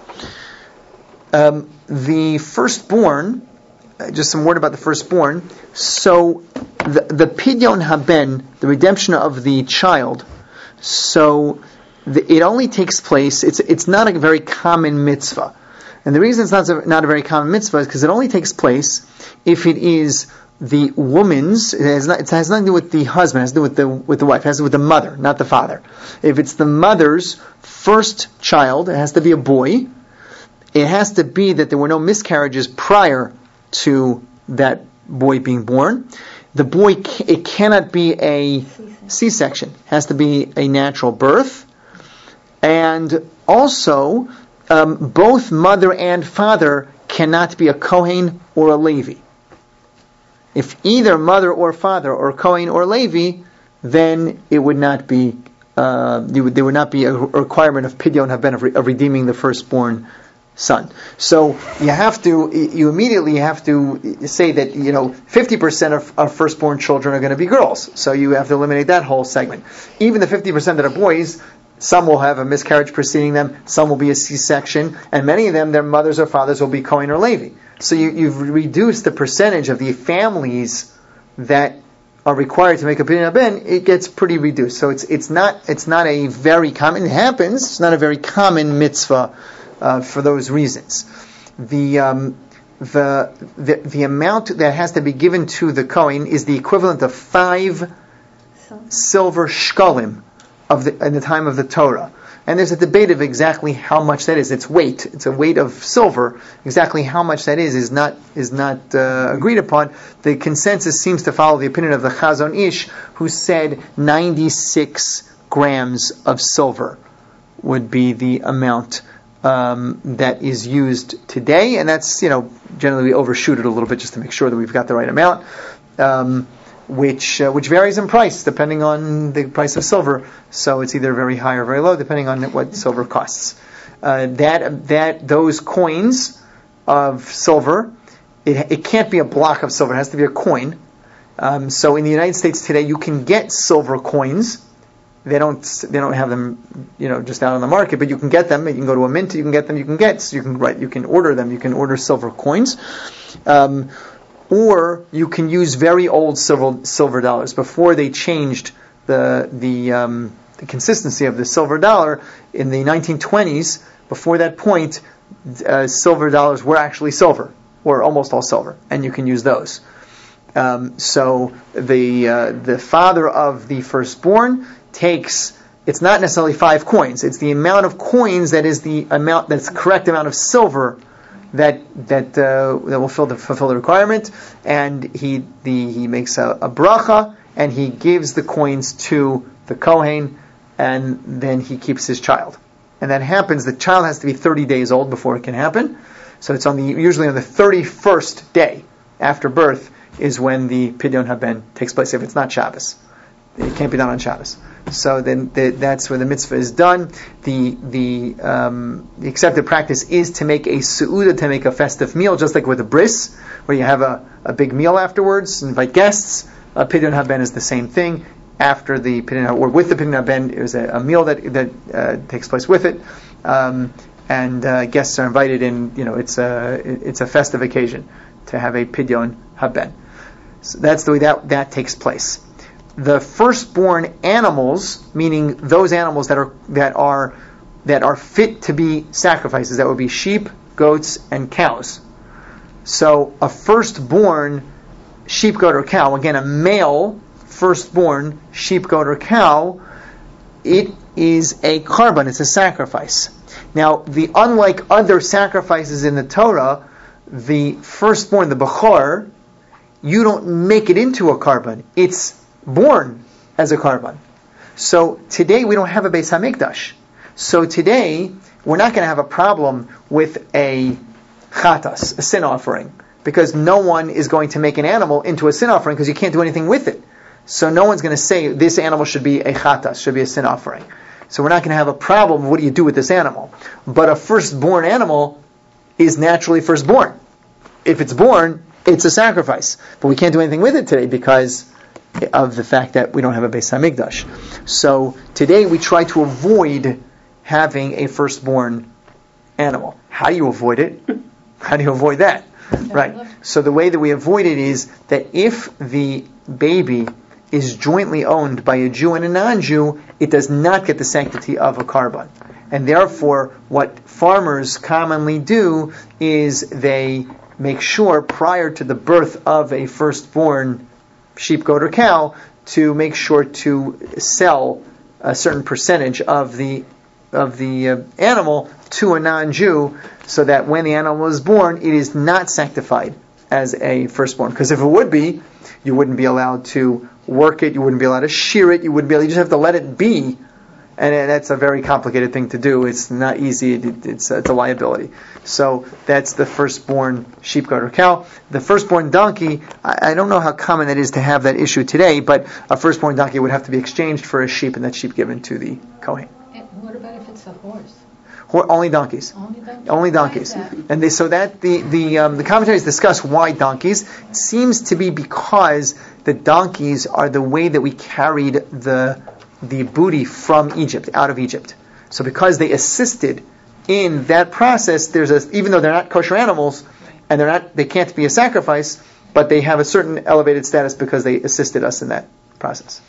Um, the firstborn, uh, just some word about the firstborn. So the, the Pidyon Haben, the redemption of the child, so the, it only takes place, it's it's not a very common mitzvah. And the reason it's not a, not a very common mitzvah is because it only takes place if it is the woman's, it has, not, it has nothing to do with the husband, it has to do with the with the wife, it has to do with the mother, not the father. If it's the mother's first child, it has to be a boy. It has to be that there were no miscarriages prior to that boy being born. The boy, it cannot be a C-section. It has to be a natural birth. And also, um, both mother and father cannot be a Kohen or a Levi. If either mother or father or Kohen or Levi, then it would not be, uh, there would, there would not be a requirement of Pidyon Haben, of, re, of redeeming the firstborn son. So you have to, you immediately have to say that, you know, fifty percent of, of firstborn children are going to be girls. So you have to eliminate that whole segment. Even the fifty percent that are boys, some will have a miscarriage preceding them, some will be a C-section, and many of them, their mothers or fathers will be Kohen or Levi. So you, you've reduced the percentage of the families that are required to make a Pidyon Haben. It gets pretty reduced. So it's it's not it's not a very common, it happens, it's not a very common mitzvah Uh, for those reasons. The, um, the the the amount that has to be given to the Kohen is the equivalent of five silver shkalim of the in the time of the Torah. And there's a debate of exactly how much that is. It's weight. It's a weight of silver. Exactly how much that is is not is not uh, agreed upon. The consensus seems to follow the opinion of the Chazon Ish, who said ninety-six grams of silver would be the amount Um, that is used today, and that's, you know, generally we overshoot it a little bit just to make sure that we've got the right amount, um, which uh, which varies in price depending on the price of silver. So it's either very high or very low depending on what silver costs. Uh, that that those coins of silver, it it can't be a block of silver; it has to be a coin. Um, so in the United States today, you can get silver coins. They don't. They don't have them, you know, just out on the market. But you can get them. You can go to a mint. You can get them. You can get. So you can write. You can order them. You can order silver coins, um, or you can use very old silver silver dollars. Before they changed the the, um, the consistency of the silver dollar in the nineteen twenties. Before that point, uh, silver dollars were actually silver, or almost all silver, and you can use those. Um, so the uh, the father of the firstborn takes, it's not necessarily five coins, it's the amount of coins that is the amount, that's the correct amount of silver that that uh, that will fill the, fulfill the requirement, and he the he makes a, a bracha, and he gives the coins to the Kohen, and then he keeps his child. And that happens, the child has to be thirty days old before it can happen, so it's on the usually on the thirty-first day after birth is when the Pidyon Haben takes place, if it's not Shabbos. It can't be done on Shabbos. So then the, that's where the mitzvah is done. The the, um, the accepted practice is to make a su'udah, to make a festive meal, just like with a bris, where you have a, a big meal afterwards, invite guests. A Pidyon Haben is the same thing. After the Pidyon, or with the Pidyon Haben, there's a, a meal that that uh, takes place with it, um, and uh, guests are invited in. You know, it's a it's a festive occasion to have a Pidyon Haben. So that's the way that that takes place. The firstborn animals, meaning those animals that are that are that are fit to be sacrifices, that would be sheep, goats, and cows. So a firstborn sheep, goat, or cow, again a male firstborn sheep, goat, or cow, it is a korban, it's a sacrifice. Now, the unlike other sacrifices in the Torah, the firstborn, the bechor, you don't make it into a korban. It's born as a korban. So today we don't have a Beis Hamikdash. So today we're not going to have a problem with a chatas, a sin offering, because no one is going to make an animal into a sin offering because you can't do anything with it. So no one's going to say this animal should be a chatas, should be a sin offering. So we're not going to have a problem. What do you do with this animal? But a firstborn animal is naturally firstborn. If it's born, it's a sacrifice. But we can't do anything with it today because of the fact that we don't have a Beis Hamikdash. So today we try to avoid having a firstborn animal. How do you avoid it? How do you avoid that? Right. So the way that we avoid it is that if the baby is jointly owned by a Jew and a non-Jew, it does not get the sanctity of a korban. And therefore, what farmers commonly do is they make sure prior to the birth of a firstborn sheep, goat, or cow to make sure to sell a certain percentage of the of the uh, animal to a non-Jew, so that when the animal is born, it is not sanctified as a firstborn. Because if it would be, you wouldn't be allowed to work it, you wouldn't be allowed to shear it, you wouldn't be able, you just have to let it be. And that's a very complicated thing to do. It's not easy. It, it's, it's a liability. So that's the firstborn sheep, goat, or cow. The firstborn donkey, I, I don't know how common that is to have that issue today, but a firstborn donkey would have to be exchanged for a sheep, and that sheep given to the Kohen. And what about if it's a horse? Or only donkeys. Only donkeys. Only donkeys. And they, so that the the um, the commentaries discuss why donkeys. It seems to be because the donkeys are the way that we carried the the booty from Egypt, out of Egypt. So because they assisted in that process, there's a, even though they're not kosher animals and they're not, they can't be a sacrifice, but they have a certain elevated status because they assisted us in that process.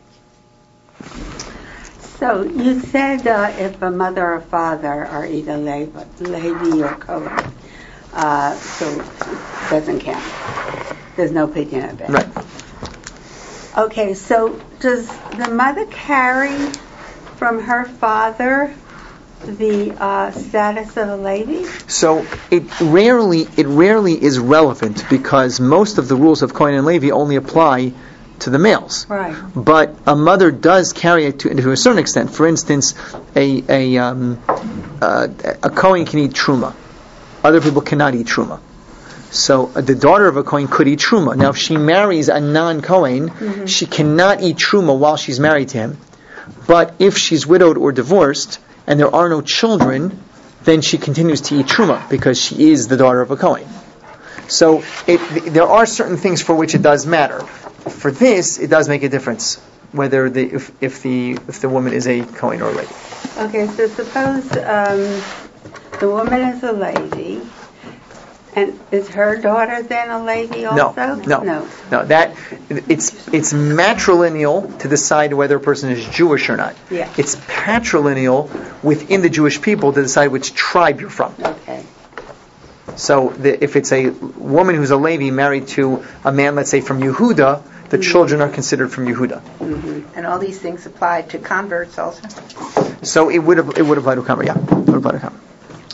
So you said uh, if a mother or father are either Levi, Levi or Kohen, uh, so it doesn't count. There's no pidyon of it. Right. Okay, so does the mother carry from her father the uh, status of a Levi? So it rarely it rarely is relevant because most of the rules of Kohen and Levi only apply to the males. Right. But a mother does carry it to, to a certain extent. For instance, a a um, uh, a Kohen can eat truma. Other people cannot eat truma. So uh, the daughter of a Kohen could eat truma. Now, if she marries a non-Kohen, mm-hmm. she cannot eat truma while she's married to him. But if she's widowed or divorced and there are no children, then she continues to eat truma because she is the daughter of a Kohen. So it, there are certain things for which it does matter. For this, it does make a difference whether the if, if the if the woman is a Kohen or a Levi. Okay, so suppose um, the woman is a Levi. And is her daughter then a Levi also? No, no, no, no. That it's it's matrilineal to decide whether a person is Jewish or not. Yeah. It's patrilineal within the Jewish people to decide which tribe you're from. Okay. So the, if it's a woman who's a Levi married to a man, let's say from Yehuda, the mm-hmm. children are considered from Yehuda. Mm-hmm. And all these things apply to converts also. So it would it would apply to convert. Yeah, it would apply to convert.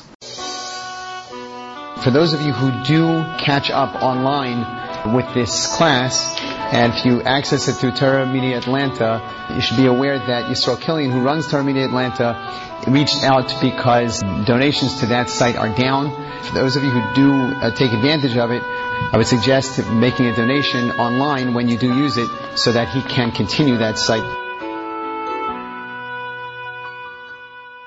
For those of you who do catch up online with this class, and if you access it through Torah Media Atlanta, you should be aware that Yisrael Killian, who runs Torah Media Atlanta, reached out because donations to that site are down. For those of you who do uh, take advantage of it, I would suggest making a donation online when you do use it so that he can continue that site.